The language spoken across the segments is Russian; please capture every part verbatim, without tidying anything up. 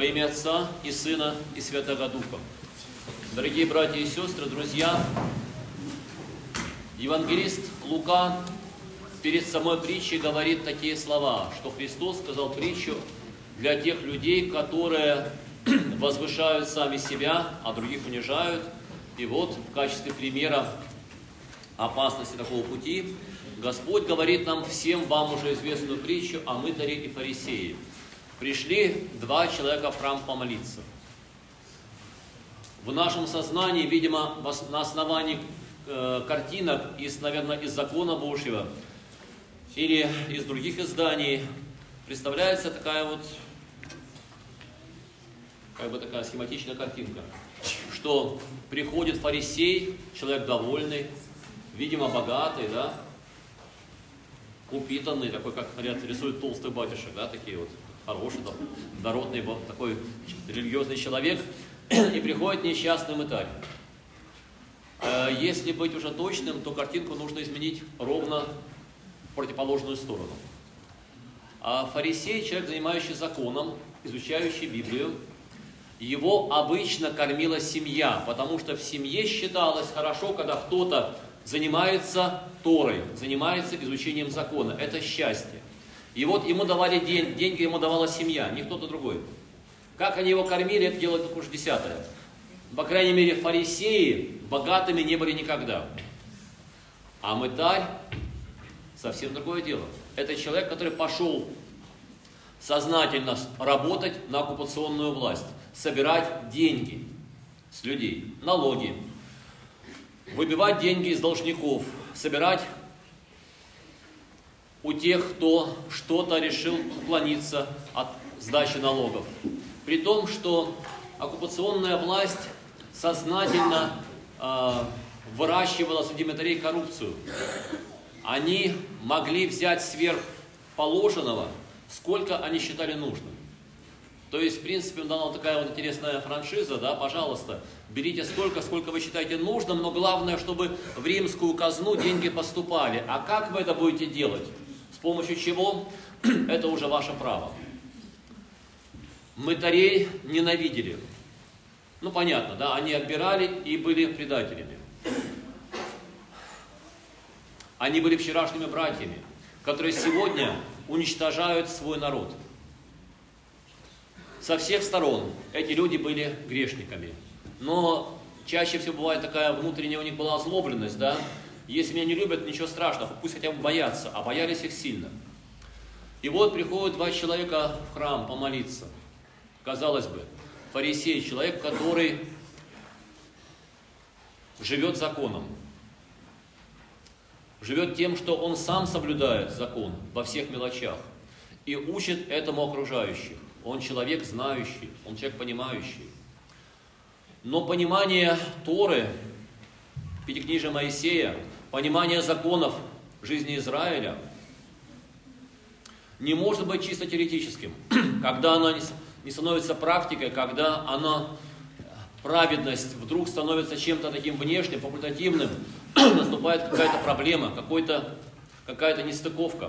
Во имя Отца и Сына и Святого Духа. Дорогие братья и сестры, друзья, евангелист Лука перед самой притчей говорит такие слова, что Христос сказал притчу для тех людей, которые возвышают сами себя, а других унижают. И вот в качестве примера опасности такого пути Господь говорит нам всем вам уже известную притчу о мытаре и фарисее. Пришли два человека в храм помолиться. В нашем сознании, видимо, на основании э, картинок, из, наверное, из закона Божьего или из других изданий, представляется такая вот, как бы такая схематичная картинка, что приходит фарисей, человек довольный, видимо, богатый, да, упитанный, такой, как говорят, рисуют толстых батюшек, да, такие вот хороший, там, дородный, такой религиозный человек, и приходит несчастный мытарь. Если быть уже точным, то картинку нужно изменить ровно в противоположную сторону. А фарисей, человек, занимающий законом, изучающий Библию, его обычно кормила семья, потому что в семье считалось хорошо, когда кто-то занимается Торой, занимается изучением закона. Это счастье. И вот ему давали день, деньги, ему давала семья, не кто-то другой. Как они его кормили, это дело только уж десятое. По крайней мере, фарисеи богатыми не были никогда. А мытарь совсем другое дело. Это человек, который пошел сознательно работать на оккупационную власть, собирать деньги с людей, налоги, выбивать деньги из должников, собирать у тех, кто что-то решил уклониться от сдачи налогов. При том, что оккупационная власть сознательно э, выращивала среди мытарей коррупцию. Они могли взять сверх положенного, сколько они считали нужным. То есть, в принципе, дана такая вот интересная франшиза, да, пожалуйста, берите столько, сколько вы считаете нужным, но главное, чтобы в римскую казну деньги поступали. А как вы это будете делать? С помощью чего? Это уже ваше право. Мытарей ненавидели. Ну, понятно, да, они отбирали и были предателями. Они были вчерашними братьями, которые сегодня уничтожают свой народ. Со всех сторон эти люди были грешниками. Но чаще всего бывает такая внутренняя у них была озлобленность, да. Если меня не любят, ничего страшного, пусть хотя бы боятся, а боялись их сильно. И вот приходят два человека в храм помолиться. Казалось бы, фарисей, человек, который живет законом, живет тем, что он сам соблюдает закон во всех мелочах и учит этому окружающих. Он человек знающий, он человек понимающий. Но понимание Торы, Пятикнижия Моисея, понимание законов жизни Израиля не может быть чисто теоретическим, когда оно не становится практикой, когда она, праведность вдруг становится чем-то таким внешним, факультативным, наступает какая-то проблема, какой-то, какая-то нестыковка.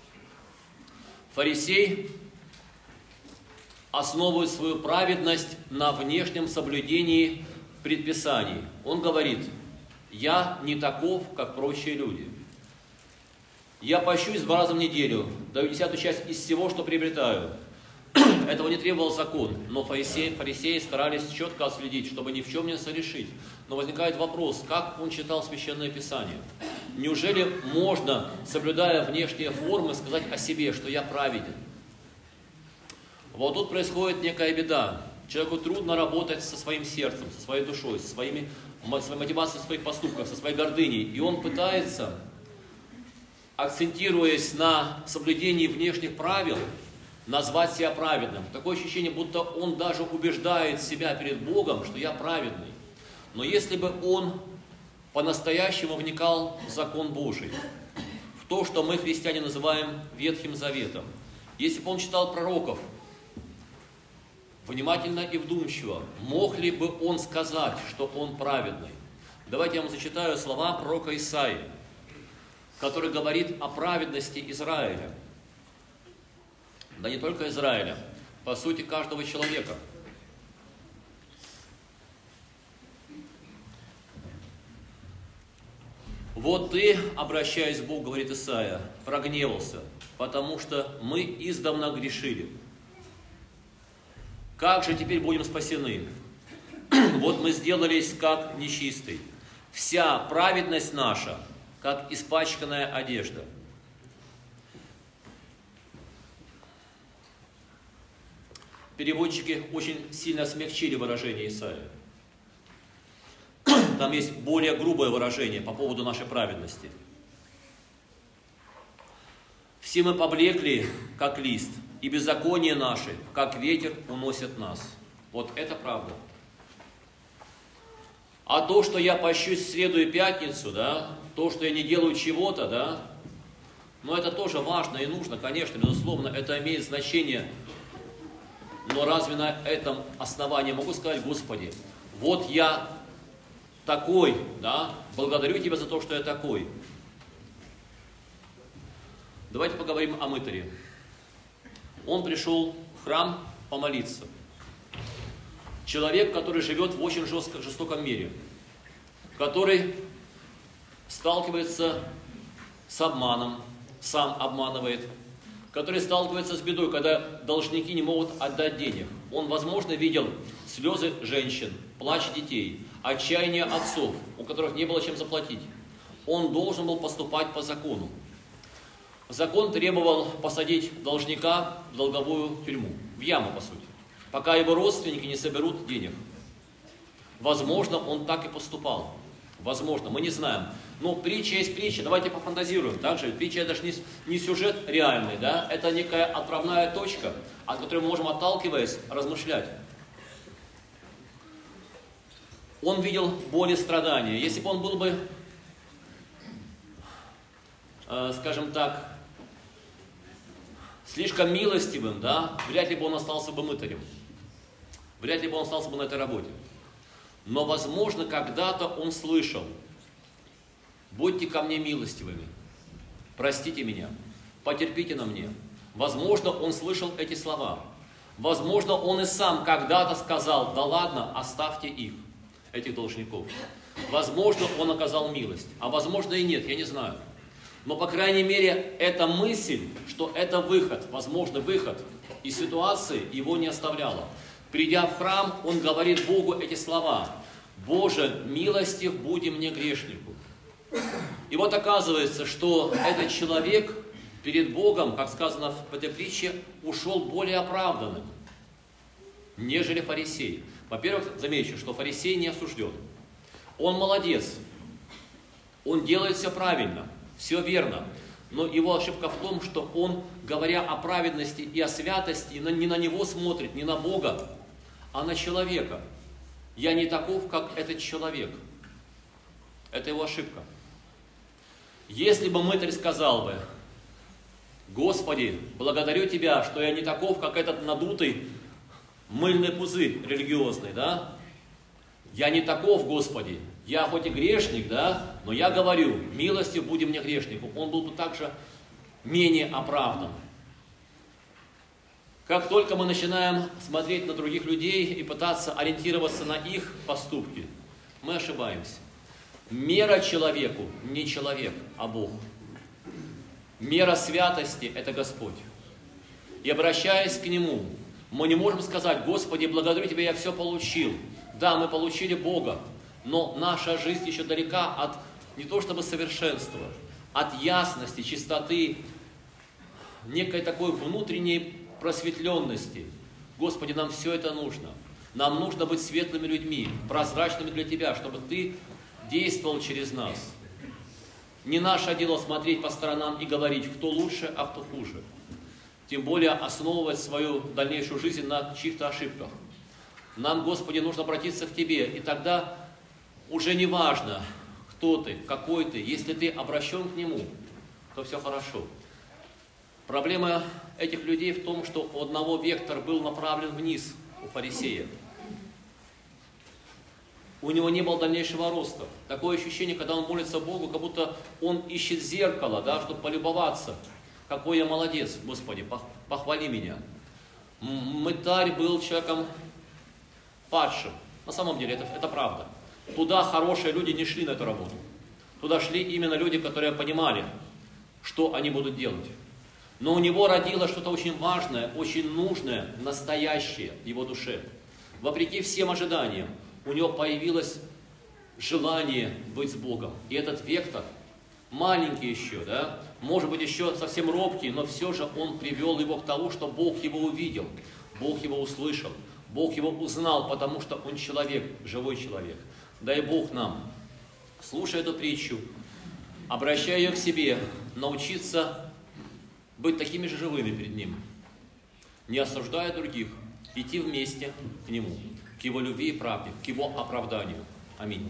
Фарисей основывает свою праведность на внешнем соблюдении предписаний. Он говорит: я не таков, как прочие люди. Я пощусь два раза в неделю, даю десятую часть из всего, что приобретаю. Этого не требовал закон, но фарисеи, фарисеи старались четко отследить, чтобы ни в чем не согрешить. Но возникает вопрос, как он читал Священное Писание? Неужели можно, соблюдая внешние формы, сказать о себе, что я праведен? Вот тут происходит некая беда. Человеку трудно работать со своим сердцем, со своей душой, со своими, своей мотивацией в своих поступках, со своей гордыней. И он пытается, акцентируясь на соблюдении внешних правил, назвать себя праведным. Такое ощущение, будто он даже убеждает себя перед Богом, что я праведный. Но если бы он по-настоящему вникал в закон Божий, в то, что мы, христиане, называем Ветхим Заветом, если бы он читал пророков внимательно и вдумчиво, мог ли бы он сказать, что он праведный? Давайте я вам зачитаю слова пророка Исаии, который говорит о праведности Израиля. Да не только Израиля. по сути каждого человека. Вот ты, обращаясь к Богу, говорит Исаия, прогневался, потому что мы издавна грешили. Как же теперь будем спасены? Вот мы сделались как нечистый. Вся праведность наша, как испачканная одежда. Переводчики очень сильно смягчили выражение Исаии. Там есть более грубое выражение по поводу нашей праведности. Все мы поблекли, как лист, и беззаконие наши, как ветер, уносят нас. Вот это правда. А то, что я пощусь в среду и пятницу, да, то, что я не делаю чего-то, да, но это тоже важно и нужно, конечно, безусловно, это имеет значение. Но разве на этом основании могу сказать: Господи, вот я такой, да, благодарю Тебя за то, что я такой. Давайте поговорим о мытаре. Он пришел в храм помолиться. Человек, который живет в очень жестко, жестоком мире, который сталкивается с обманом, сам обманывает, который сталкивается с бедой, когда должники не могут отдать денег. Он, возможно, видел слезы женщин, плач детей, отчаяние отцов, у которых не было чем заплатить. Он должен был поступать по закону. Закон требовал посадить должника в долговую тюрьму, в яму, по сути, пока его родственники не соберут денег. Возможно, он так и поступал. Возможно, мы не знаем. Но притча есть притча, давайте пофантазируем. Также притча это же не, не сюжет реальный, да? Это некая отправная точка, от которой мы можем, отталкиваясь, размышлять. Он видел боль и страдания. Если бы он был бы, э, скажем так, слишком милостивым, да, вряд ли бы он остался бы мытарем. Вряд ли бы он остался бы на этой работе. Но, возможно, когда-то он слышал: будьте ко мне милостивыми, простите меня, потерпите на мне. Возможно, он слышал эти слова. Возможно, он и сам когда-то сказал: да ладно, оставьте их, этих должников. Возможно, он оказал милость, а возможно и нет, я не знаю. Но, по крайней мере, эта мысль, что это выход, возможно, выход из ситуации, его не оставляла. Придя в храм, он говорит Богу эти слова: «Боже, милостив буди мне грешнику». И вот оказывается, что этот человек перед Богом, как сказано в этой притче, ушел более оправданным, нежели фарисей. Во-первых, замечу, что фарисей не осужден. Он молодец, он делает все правильно, все верно. Но его ошибка в том, что он, говоря о праведности и о святости, не на него смотрит, не на Бога, а на человека. Я не таков, как этот человек. Это его ошибка. Если бы мытарь сказал бы: Господи, благодарю Тебя, что я не таков, как этот надутый мыльный пузырь религиозный, да? Я не таков, Господи, я хоть и грешник, да, но я говорю: милостив буди мне грешнику. Он был бы также менее оправдан. Как только мы начинаем смотреть на других людей и пытаться ориентироваться на их поступки, мы ошибаемся. Мера человеку не человек, а Бог. Мера святости – это Господь. И обращаясь к Нему, мы не можем сказать: Господи, благодарю Тебя, я все получил. Да, мы получили Бога, но наша жизнь еще далека от не то чтобы совершенства, от ясности, чистоты, некой такой внутренней просветленности. Господи, нам все это нужно. Нам нужно быть светлыми людьми, прозрачными для Тебя, чтобы Ты действовал через нас. Не наше дело смотреть по сторонам и говорить, кто лучше, а кто хуже. Тем более основывать свою дальнейшую жизнь на чьих-то ошибках. Нам, Господи, нужно обратиться к Тебе, и тогда уже не важно, кто ты, какой ты. Если ты обращен к Нему, то все хорошо. Проблема этих людей в том, что у одного вектор был направлен вниз, у фарисея. У него не было дальнейшего роста. Такое ощущение, когда он молится Богу, как будто он ищет зеркало, да, чтобы полюбоваться. Какой я молодец, Господи, похвали меня. Мытарь был человеком падшим. На самом деле это, это правда. Туда хорошие люди не шли на эту работу. Туда шли именно люди, которые понимали, что они будут делать. Но у него родилось что-то очень важное, очень нужное, настоящее в его душе. Вопреки всем ожиданиям, у него появилось желание быть с Богом. И этот вектор, маленький еще, да, может быть еще совсем робкий, но все же он привел его к тому, что Бог его увидел, Бог его услышал, Бог его узнал, потому что он человек, живой человек. Дай Бог нам, слушая эту притчу, обращая ее к себе, научиться быть такими же живыми перед Ним, не осуждая других, идти вместе к Нему, к Его любви и правде, к Его оправданию. Аминь.